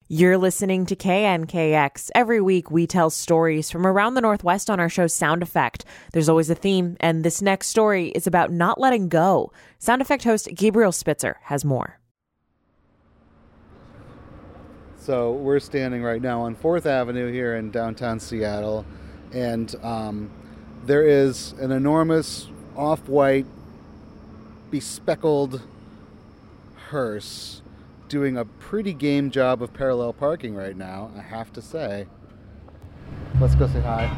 You're listening to KNKX. Every week we tell stories from around the Northwest on our show Sound Effect. There's always a theme, and this next story is about not letting go. Sound Effect host Gabriel Spitzer has more. So we're standing right now on 4th Avenue here in downtown Seattle, and there is an enormous off-white bespeckled hearse doing a pretty game job of parallel parking right now, I have to say. Let's go say hi.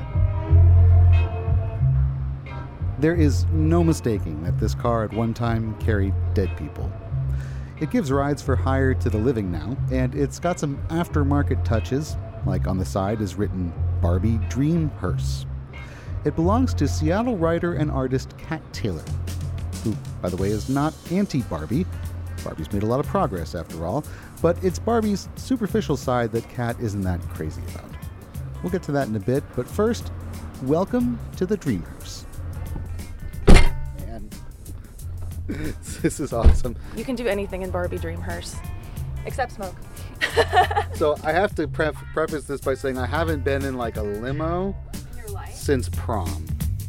There is no mistaking that this car at one time carried dead people. It gives rides for hire to the living now, and it's got some aftermarket touches, like on the side is written Barbie Dream Hearse. It belongs to Seattle writer and artist Kat Taylor, who, by the way, is not anti-Barbie. Barbie's made a lot of progress, after all, but it's Barbie's superficial side that Kat isn't that crazy about. We'll get to that in a bit, but first, welcome to the Dream Hearse. Man, this is awesome. You can do anything in Barbie Dream Hearse, except smoke. So I have to preface this by saying I haven't been in like a limo since prom.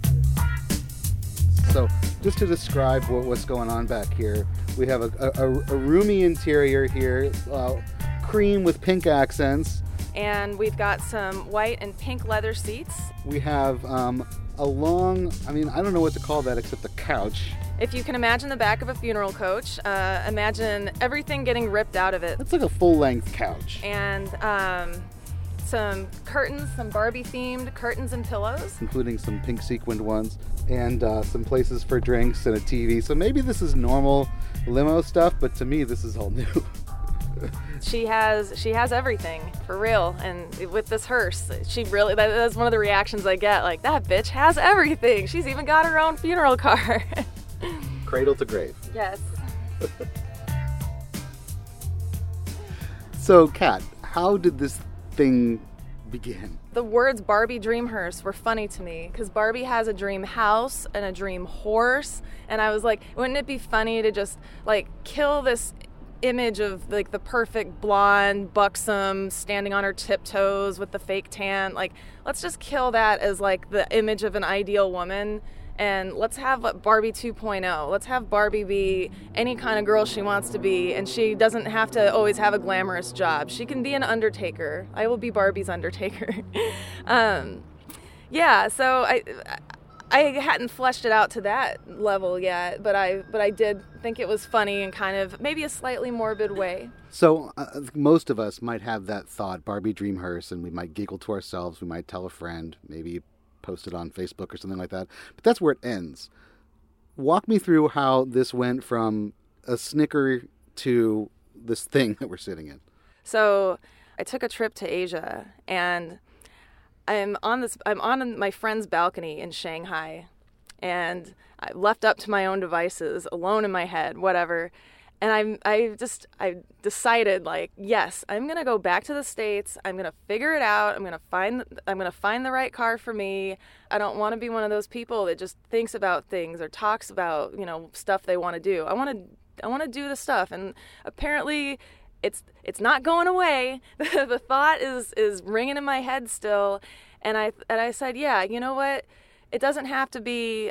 So just to describe what's going on back here, we have a roomy interior here, cream with pink accents. And we've got some white and pink leather seats. We have a long, I don't know what to call that except a couch. If you can imagine the back of a funeral coach, imagine everything getting ripped out of it. It's like a full-length couch. And some curtains, some Barbie-themed curtains and pillows. Including some pink sequined ones, and some places for drinks and a TV. So maybe this is normal limo stuff, but to me this is all new. She has everything, for real. And with this hearse, that's one of the reactions I get, like, that bitch has everything. She's even got her own funeral car. Cradle to grave. Yes. So, Kat, how did this thing begin? The words Barbie Dream Hearse were funny to me because Barbie has a dream house and a dream horse, and I was like, wouldn't it be funny to just like kill this image of like the perfect blonde, buxom, standing on her tiptoes with the fake tan? Like, let's just kill that as like the image of an ideal woman. And let's have Barbie 2.0. Let's have Barbie be any kind of girl she wants to be, and she doesn't have to always have a glamorous job. She can be an undertaker. I will be Barbie's undertaker. So I hadn't fleshed it out to that level yet, but I did think it was funny in kind of maybe a slightly morbid way. So most of us might have that thought, Barbie Dream Hearse, and we might giggle to ourselves. We might tell a friend, maybe post it on Facebook or something like that. But that's where it ends. Walk me through how this went from a snicker to this thing that we're sitting in. So I took a trip to Asia, and I'm on my friend's balcony in Shanghai, and I left up to my own devices, alone in my head, whatever. And I decided, like, yes, I'm gonna go back to the States. I'm gonna figure it out. I'm gonna find the right car for me. I don't want to be one of those people that just thinks about things or talks about, stuff they want to do. I want to do the stuff, and apparently, it's not going away. The thought is ringing in my head still, and I said, yeah, you know what? It doesn't have to be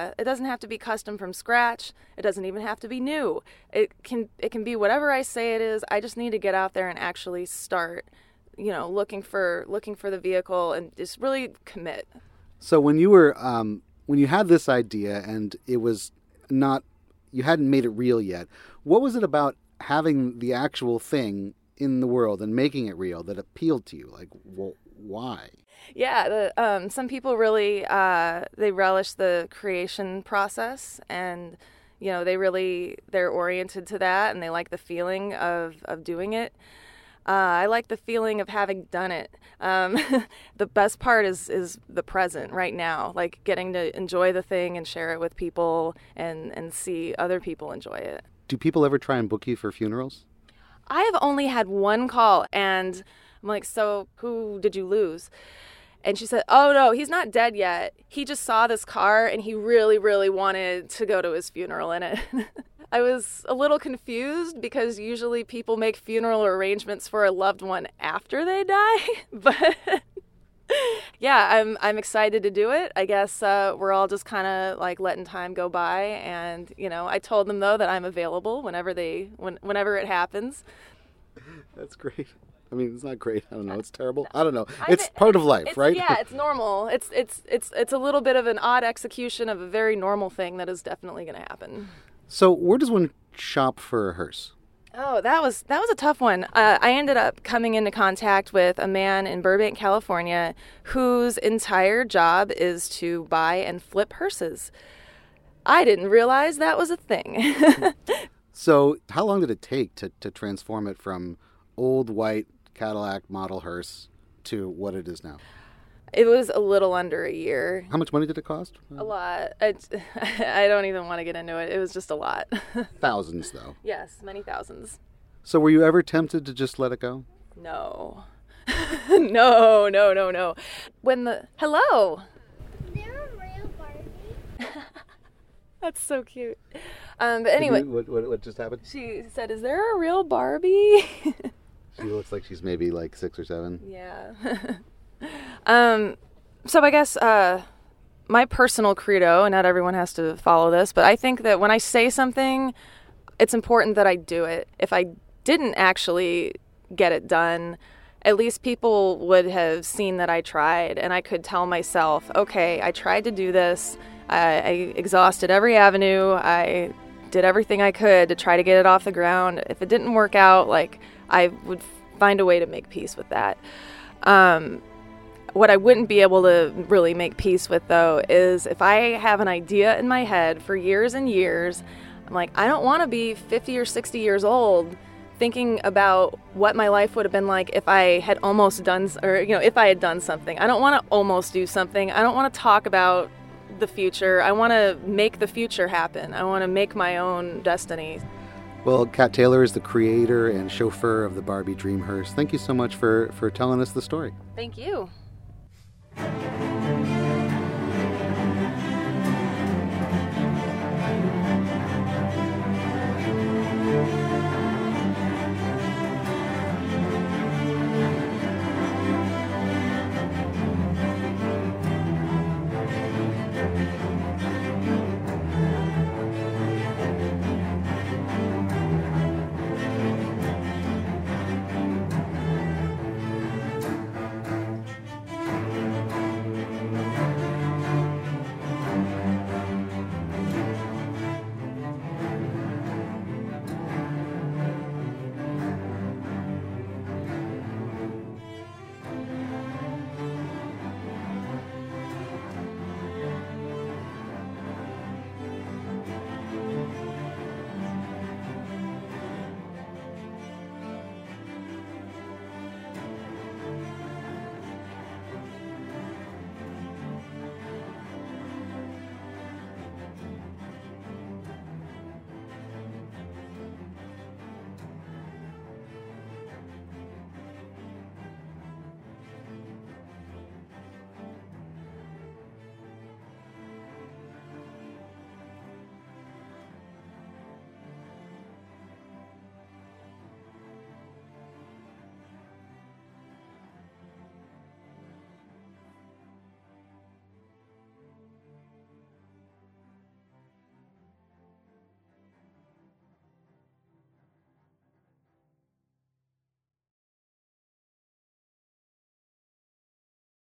custom from scratch. It doesn't even have to be new. It can be whatever I say it is. I just need to get out there and actually start, looking for the vehicle and just really commit. So when you were when you had this idea and it was not, you hadn't made it real yet, what was it about having the actual thing in the world and making it real that appealed to you? Like, why? Yeah, some people really, they relish the creation process, and, they're oriented to that, and they like the feeling of doing it. I like the feeling of having done it. The best part is the present right now, like getting to enjoy the thing and share it with people and see other people enjoy it. Do people ever try and book you for funerals? I have only had one call, and I'm like, so who did you lose? And she said, oh, no, he's not dead yet. He just saw this car, and he really, really wanted to go to his funeral in it. I was a little confused because usually people make funeral arrangements for a loved one after they die. But yeah, I'm excited to do it. I guess we're all just kind of like letting time go by. And, I told them, though, that I'm available whenever it happens. That's great. I mean, it's not great. I don't know. It's terrible. I don't know. It's part of life, right? Yeah, it's normal. It's a little bit of an odd execution of a very normal thing that is definitely going to happen. So where does one shop for a hearse? Oh, that was a tough one. I ended up coming into contact with a man in Burbank, California, whose entire job is to buy and flip hearses. I didn't realize that was a thing. So how long did it take to transform it from old white Cadillac model hearse to what it is now? It was a little under a year. How much money did it cost? A lot. I don't even want to get into it. It was just a lot. Thousands, though. Yes, many thousands. So were you ever tempted to just let it go? No. No. Hello. Is there a real Barbie? That's so cute. But anyway. What just happened? She said, "Is there a real Barbie?" She looks like she's maybe like 6 or 7. Yeah. So I guess my personal credo, and not everyone has to follow this, but I think that when I say something, it's important that I do it. If I didn't actually get it done, at least people would have seen that I tried, and I could tell myself, okay, I tried to do this. I exhausted every avenue. I did everything I could to try to get it off the ground. If it didn't work out, I would find a way to make peace with that. What I wouldn't be able to really make peace with, though, is if I have an idea in my head for years and years, I'm like, I don't want to be 50 or 60 years old thinking about what my life would have been like if I had almost done, or, if I had done something. I don't want to almost do something. I don't want to talk about the future. I want to make the future happen. I want to make my own destiny. Well, Kat Taylor is the creator and chauffeur of the Barbie Dream Hearse. Thank you so much for telling us the story. Thank you.